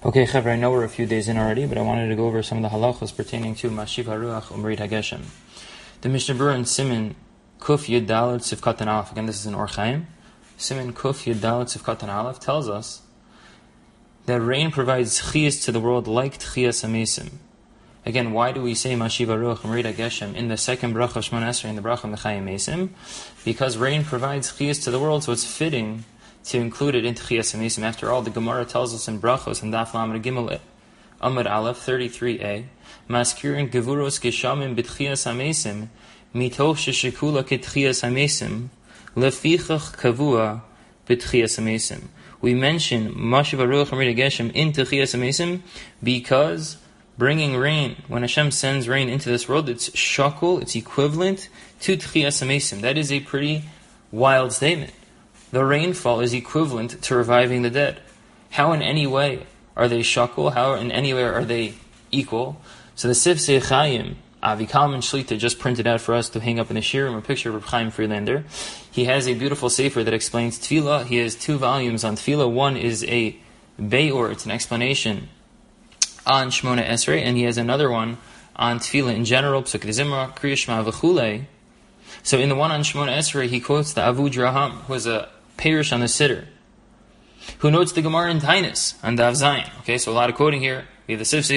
Okay, Chevra, I know we're a few days in already, but I wanted to go over some of the halachos pertaining to Mashiv HaRuach Umrit HaGeshem. The Mishnah Berurah in Siman Kuf Yud Daled Sivkat Aleph, again this is in Or Chaim, Siman Kuf Yud Daled Sivkat Aleph tells us that rain provides chiyas to the world like tchiyas amesim. Again, why do we say Mashiv HaRuach Umrit HaGeshem in the second bracha of Shemona Esrei, in the bracha of Mechayim Mesim? Because rain provides chiyas to the world, so it's fitting to include it into Chiyas HaMesim. After all, the Gemara tells us in Brachos and Daf Lamed Gimel Amud Aleph 33a, Maskirin Gevuros Geshamim B'Tchiyas HaMesim Mitoch Sheshikula Ketchiyas HaMesim Lefichach Kavua B'Tchiyas HaMesim. We mention Mashiv HaRuach Umrit HaGeshem into Chiyas HaMesim because bringing rain, when Hashem sends rain into this world, it's shakul, it's equivalent to Tchiyas HaMesim. That is a pretty wild statement. The rainfall is equivalent to reviving the dead. How in any way are they shakul? How in any way are they equal? So the Sifsei Chaim, Avi Kalman Shlita just printed out for us to hang up in the shirim a picture of Reb Chaim Friedlander. He has a beautiful sefer that explains Tefillah. He has 2 volumes on Tefillah. One is a Be'or, it's an explanation on Shemona Esrei, and he has another one on Tefillah in general, Psukei Zimra, Kriya Shema v'chulei. So in the one on Shemona Esrei, he quotes the Avud Raham, who is a Perish on the Siddur, who notes the Gemara in Tainus on Dav Zayin. Okay, so a lot of quoting here. We have the Sifsei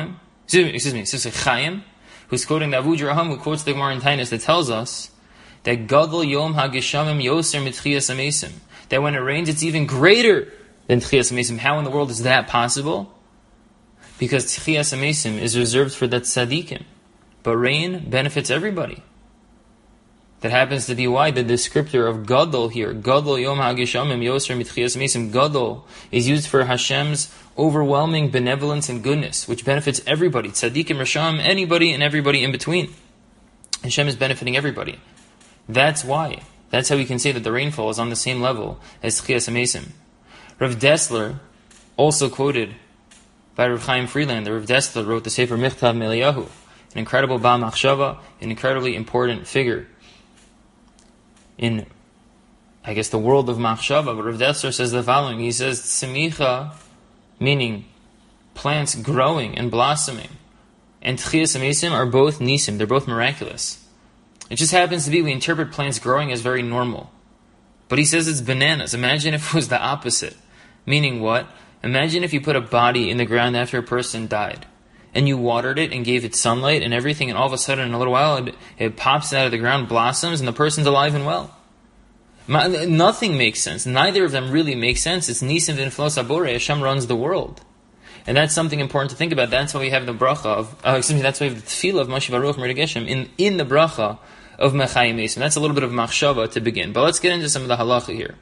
Chaim, who's quoting the Avud Raham, who quotes the Gemara in Tainus that tells us that Gadol Yom HaGeshamim Yoser Mitchiyas HaMesim, that when it rains, it's even greater than Tchiyas HaMesim. How in the world is that possible? Because Tchiyas HaMesim is reserved for the tzaddikim, but rain benefits everybody. That happens to be why the descriptor of Gadol here, Gadol Yom HaGeshamim Yoser Mitchiyas HaMesim, Gadol is used for Hashem's overwhelming benevolence and goodness, which benefits everybody, tzaddikim, rasham, anybody and everybody in between. Hashem is benefiting everybody. That's why. That's how we can say that the rainfall is on the same level as Tchiyas HaMesim. Rav Dessler, also quoted by Rav Chaim Friedlander, Rav Dessler wrote the Sefer Michtav Meliyahu, an incredible Ba Machshava, an incredibly important figure in, I guess, the world of Machshava. But Rav Dessler says the following. He says, Tzimicha, meaning plants growing and blossoming, and Tchiyas HaMesim are both nisim, they're both miraculous. It just happens to be we interpret plants growing as very normal. But he says it's bananas. Imagine if it was the opposite. Meaning what? Imagine if you put a body in the ground after a person died, and you watered it and gave it sunlight and everything, and all of a sudden, in a little while, it pops out of the ground, blossoms, and the person's alive and well. Nothing makes sense. Neither of them really make sense. It's Nisim v'Niflos Abore. Hashem runs the world. And that's something important to think about. That's why we have the bracha of, that's why we have the tefillah of Mashiv HaRuach Umrit HaGeshem in the bracha of Mechayim Mesim. That's a little bit of machshava to begin. But let's get into some of the halacha here.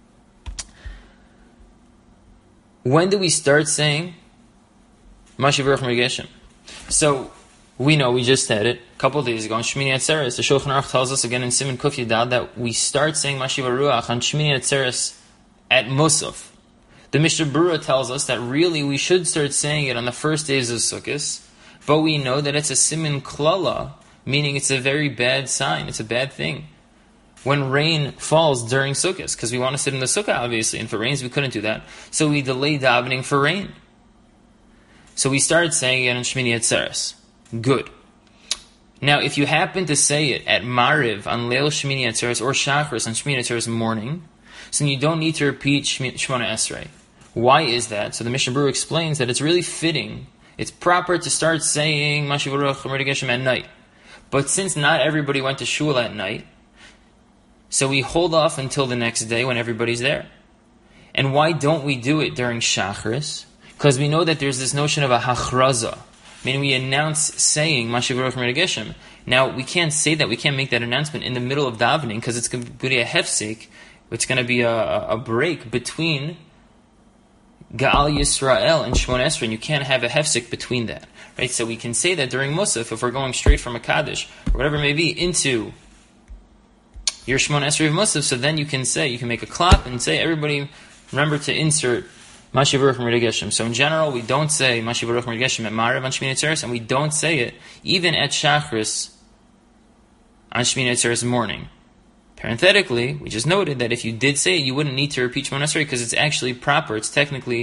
When do we start saying Mashiv HaRuach Umrit HaGeshem? So, we know, we just said it a couple of days ago on Shmini Atzeres. The Shulchan Aruch tells us again in Siman Kuf Yudal that we start saying Mashiv HaRuach on Shmini Atzeres at Musaf. The Mishnah Berurah tells us that really we should start saying it on the first days of Sukkot, but we know that it's a Siman Klala, meaning it's a very bad sign, it's a bad thing when rain falls during Sukkot, because we want to sit in the Sukkah, obviously, and if it rains, we couldn't do that. So we delay davening for rain. So we started saying it on Shmini Atzeres. Good. Now, if you happen to say it at Mariv on Leil Shmini Atzeres or Shachris on Shmini Atzeres morning, so then you don't need to repeat Shemona Esrei. Why is that? So the Mishnah Berurah explains that it's really fitting, it's proper to start saying Mashiv HaRuach Umrit HaGeshem at night. But since not everybody went to shul at night, so we hold off until the next day when everybody's there. And why don't we do it during Shachris? Because we know that there's this notion of a hachraza, meaning we announce saying Mashiv HaRuach Umrit HaGeshem. Now, we can't say that, we can't make that announcement in the middle of davening, because it's going to be a hefsek, it's going to be a break between Ga'al Yisrael and Shemona Esrei, and you can't have a hefsek between that. Right? So we can say that during Musaf, if we're going straight from a Kaddish, or whatever it may be, into your Shemona Esrei of Musaf, so then you can make a clap and say, everybody remember to insert Mashiv HaRuach Umrit HaGeshem. So in general, we don't say Mashiv HaRuach Umrit HaGeshem at Marav on Shmini Atzeres, and we don't say it even at Shachris on Shmini Atzeres morning. Parenthetically, we just noted that if you did say it, you wouldn't need to repeat Shemona Esrei because it's actually proper, it's technically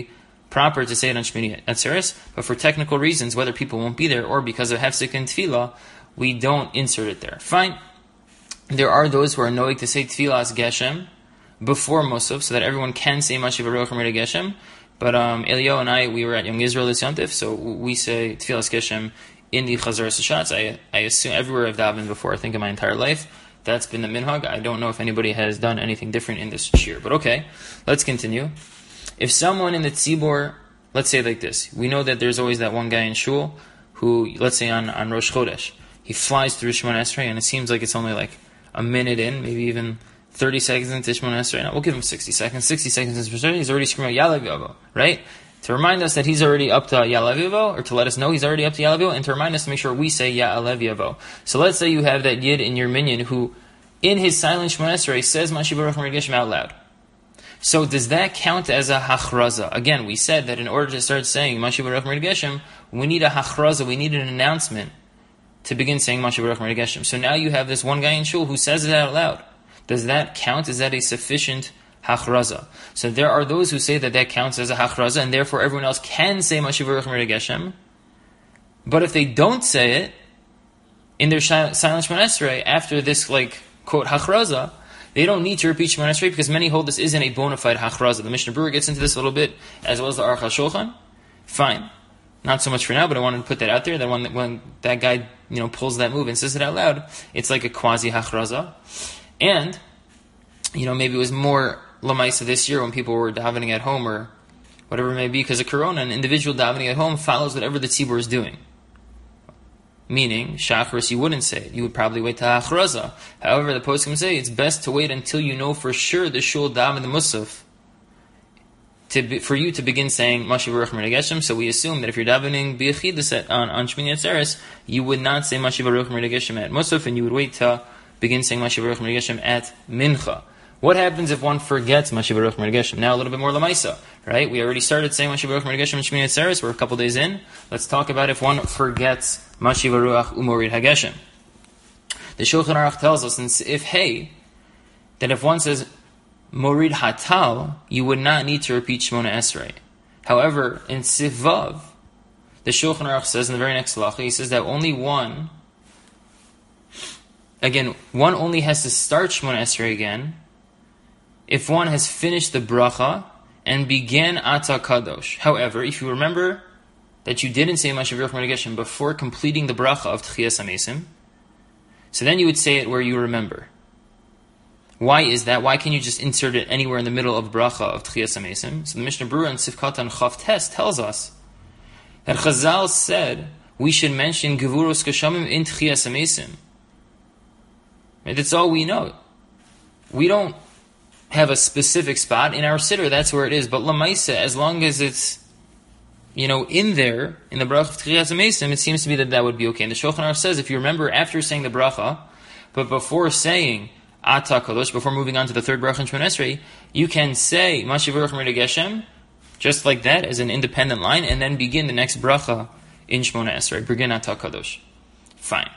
proper to say it on Shmini Atzeres, but for technical reasons, whether people won't be there or because of Hefsek and Tefillah, we don't insert it there. Fine. There are those who are knowing to say Tefillah as Geshem before Musaf, so that everyone can say Mashiv Baruch Amir Geshem. But Eliyahu and I, we were at Young Israel this Yontif, so we say Tefillah as Geshem in the Chazar Sashatz. I assume everywhere I've davened before, I think in my entire life, that's been the minhag. I don't know if anybody has done anything different in this shir. But okay, let's continue. If someone in the tzibor, let's say like this, we know that there's always that one guy in shul who, let's say on Rosh Chodesh, he flies through Shemona Esrei and it seems like it's only like a minute in, maybe even 30 seconds into Shemona Esrei. Now, we'll give him 60 seconds. 60 seconds into Shemona Esrei, he's already screaming out Ya'aleh V'yavo, right? To remind us that he's already up to Ya'aleh V'yavo, or to let us know he's already up to Ya'aleh V'yavo, and to remind us to make sure we say Ya'aleh V'yavo. So let's say you have that Yid in your minyan who, in his silent Shemona Esrei, says Mashiv Baruch Amir Geshem out loud. So does that count as a hachraza? Again, we said that in order to start saying Mashiv Baruch Amir Geshem, we need a hachraza, we need an announcement to begin saying Mashiv Baruch Amir Geshem. So now you have this one guy in shul who says it out loud. Does that count? Is that a sufficient hachraza? So there are those who say that that counts as a hachraza, and therefore everyone else can say Mashiv Baruch Amir Geshem. But if they don't say it in their silent Shemona Esrei after this, like, quote, hachraza, they don't need to repeat Shemona Esrei because many hold this isn't a bona fide hachraza. The Mishnah Berurah gets into this a little bit, as well as the Aruch HaShulchan. Fine. Not so much for now, but I wanted to put that out there, that when that guy, pulls that move and says it out loud, it's like a quasi hachraza. And, maybe it was more lamaisa this year when people were davening at home or whatever it may be, because of Corona, an individual davening at home follows whatever the tzibur is doing. Meaning, Shacharis, you wouldn't say it. You would probably wait till Achraza. However, the poskim say it's best to wait until you know for sure the shul daven the musaf for you to begin saying Mashiv Baruch Amir Geshem. So we assume that if you're davening B'Yechidus on Shmini Atzeres, you would not say Mashiv Baruch Amir Geshem at musaf, and you would wait to begin saying Mashiv Baruch Amir Geshem at Mincha. What happens if one forgets Mashiv Baruch Amir Geshem? Now a little bit more lamaisa, right? We already started saying Mashiv Baruch Amir Geshem in Shmini Atzeres. We're a couple days in. Let's talk about if one forgets Mashiv Baruch Umorid Hageshem. The Shulchan Aruch tells us in Seif Hey that if one says Morid Hatal, you would not need to repeat Shemona Esrei. However, in Seif Vav, the Shulchan Aruch says in the very next halacha, he says that only one only has to start Shemona Esrei again if one has finished the bracha and began Ata Kadosh. However, if you remember that you didn't say Mashiv Baruch Amir Geshem before completing the bracha of Tchiyas HaMesim, so then you would say it where you remember. Why is that? Why can you just insert it anywhere in the middle of bracha of Tchiyas HaMesim? So the Mishnah Berurah in Sifkatan Chav Tes tells us that Chazal said we should mention Gevurus Kashamim in Tchiyas HaMesim. Right? That's all we know. We don't have a specific spot in our siddur, that's where it is. But Lamaisa, as long as it's in there, in the bracha of Tchiyas HaMesim, it seems to be that would be okay. And the Shulchan Aruch says, if you remember after saying the bracha, but before saying Ata Kadosh, before moving on to the third bracha in Shemona Esrei, you can say Mashiv Baruch Amir Geshem, just like that, as an independent line, and then begin the next bracha in Shemona Esrei. Begin Ata Kadosh. Fine.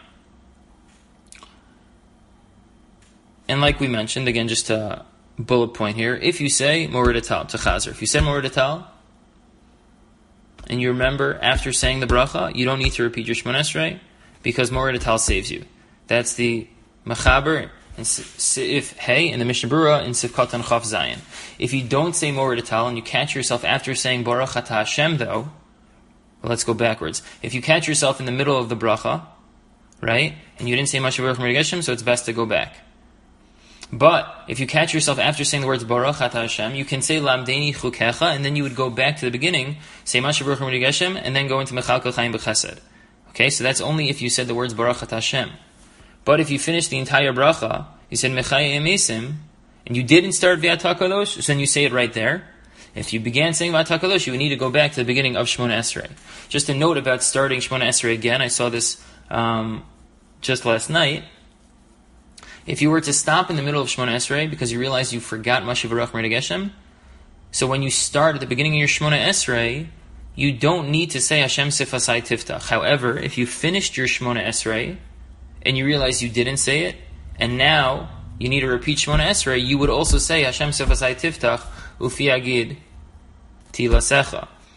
And like we mentioned, again, just a bullet point here, if you say Morid Atal to Chazer, if you said Morid Atal, and you remember after saying the bracha, you don't need to repeat your Shemona Esrei because Morid Atal saves you. That's the Mechaber in Seif Hey and the Mishnah Berurah in Sifkatan Chav Zayin. If you don't say Morid Atal and you catch yourself after saying Baruch Atah Hashem, though, let's go backwards. If you catch yourself in the middle of the bracha, right, and you didn't say Mashiv Baruch Amir Geshem, so it's best to go back. But if you catch yourself after saying the words Baruch Atah Hashem, you can say Lamdeni Chukecha, and then you would go back to the beginning, say Mashiv Baruch Amir Geshem, and then go into Mechalkel Chaim B'Chesed. Okay, so that's only if you said the words Baruch Atah Hashem. But if you finish the entire bracha, you said Mechayim Esim, and you didn't start V'Ata Kadosh, so then you say it right there. If you began saying V'Ata Kadosh, you would need to go back to the beginning of Shemona Esrei. Just a note about starting Shemona Esrei again, I saw this just last night. If you were to stop in the middle of Shemona Esrei because you realized you forgot Mashiv Baruch Amir Geshem, so when you start at the beginning of your Shemona Esrei, you don't need to say Hashem Sifasai Tiftach. However, if you finished your Shemona Esrei and you realize you didn't say it, and now you need to repeat Shemona Esrei, you would also say Hashem Sifasai Tiftach Ufi Agid Tilasecha.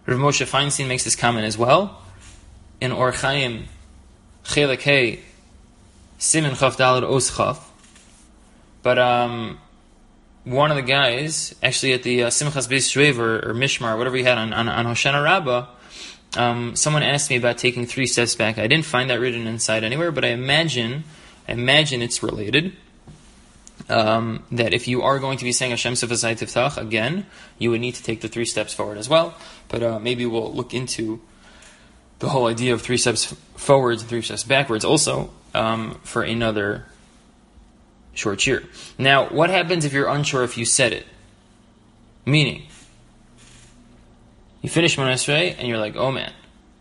Rav Moshe Feinstein makes this comment as well in Or Chaim Chelek Hey Siman Chaf Daled Os Chaf. But one of the guys, actually at the Simchas Beis Shvev or Mishmar, whatever he had on Hoshana Rabbah, someone asked me about taking 3 steps back. I didn't find that written inside anywhere, but I imagine it's related. That if you are going to be saying Hashem Sefasai Tiftach again, you would need to take the 3 steps forward as well. But maybe we'll look into the whole idea of 3 steps forwards and 3 steps backwards also for another short shir. Now, what happens if you're unsure if you said it? Meaning, you finish Shemona Esrei and you're like, oh man,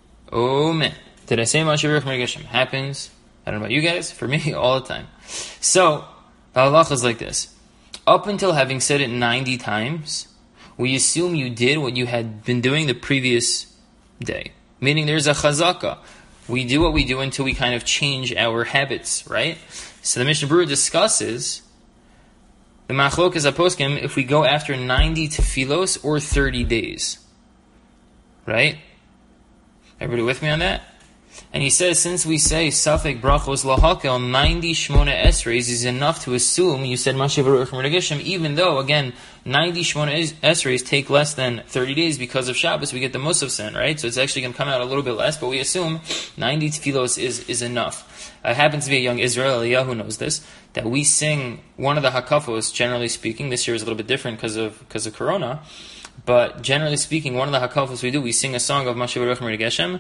did I say Mashiach Baruch Mergeshem? Happens, I don't know about you guys, for me, all the time. So, the halacha is like this. Up until having said it 90 times, we assume you did what you had been doing the previous day. Meaning there's a chazaka. We do what we do until we kind of change our habits, right? So the Mishnah Berurah discusses the machlokas haposkim if we go after 90 tefilos or 30 days. Right? Everybody with me on that? And he says, since we say Safek Brachos Lahakel, 90 Shmona Esreis is enough to assume you said Mashiach Baruch Mergeshem, even though, again, 90 Shmona Esreis take less than 30 days because of Shabbos, we get the Musaf sin, right? So it's actually going to come out a little bit less, but we assume 90 Tfilos is enough. It happens to be a young Israel, Eliyahu knows this, that we sing one of the Hakafos, generally speaking. This year is a little bit different because of Corona, but generally speaking, one of the Hakafos we sing a song of Mashiach Baruch Mergeshem,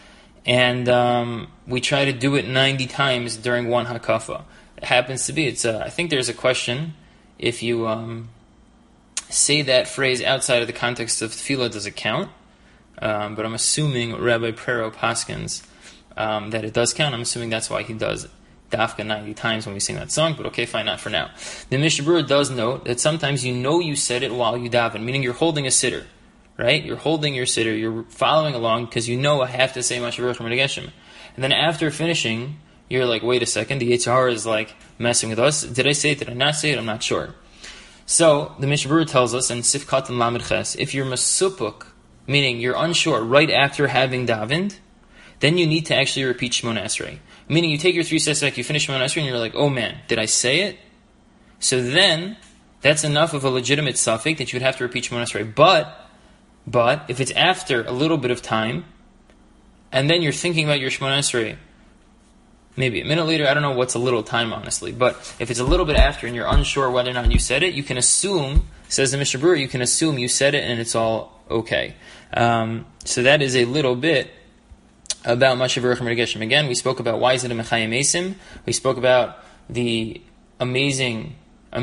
and we try to do it 90 times during one hakafa. It happens to be, I think there's a question, if you say that phrase outside of the context of tefillah, does it count? But I'm assuming Rabbi Pero Paskins that it does count. I'm assuming that's why he does dafka 90 times when we sing that song, but okay, fine, not for now. The Mishnah Berurah does note that sometimes you said it while you daven, meaning you're holding a siddur. Right? You're holding your siddur, you're following along because you know I have to say Mashiach Baruch Mergeshem. And then after finishing, you're like, wait a second, the Yetzer Hara is like messing with us. Did I say it? Did I not say it? I'm not sure. So the Mishnah Berurah tells us in Sifkat and Lamed Ches, if you're masupuk, meaning you're unsure right after having davened, then you need to actually repeat Shemona Esrei. Meaning you take your 3 steps back, you finish Shemona Esrei, and you're like, oh man, did I say it? So then, that's enough of a legitimate suffix that you would have to repeat Shemona Esrei. But if it's after a little bit of time, and then you're thinking about your Shemona Esrei, maybe a minute later, I don't know what's a little time, honestly, but if it's a little bit after and you're unsure whether or not you said it, you can assume, says the Mishnah Berurah, you can assume you said it and it's all okay. So that is a little bit about Mashiach Baruch Mergeshem. Again, we spoke about why is it a Mechayim Esim. We spoke about the amazing,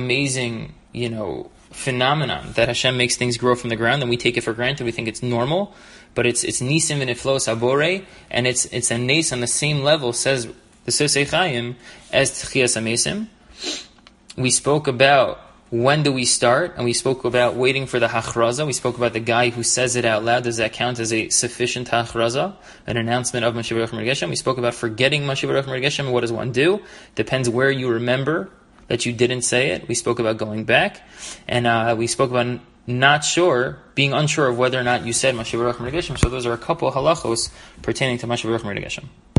phenomenon that Hashem makes things grow from the ground, and we take it for granted. We think it's normal, but it's nisim v'niflos abore, and it's a nes on the same level, says the Sosei Chaim, as Tchias Amesim. We spoke about when do we start, and we spoke about waiting for the hachraza. We spoke about the guy who says it out loud. Does that count as a sufficient hachraza, an announcement of Mashiach Baruch Mergeshem? We spoke about forgetting Mashiach Baruch Mergeshem. What does one do? Depends where you remember that you didn't say it. We spoke about going back, and we spoke about being unsure of whether or not you said Mashiach Baruch Mergeshem. So those are a couple halachos pertaining to Mashiach Baruch Mergeshem.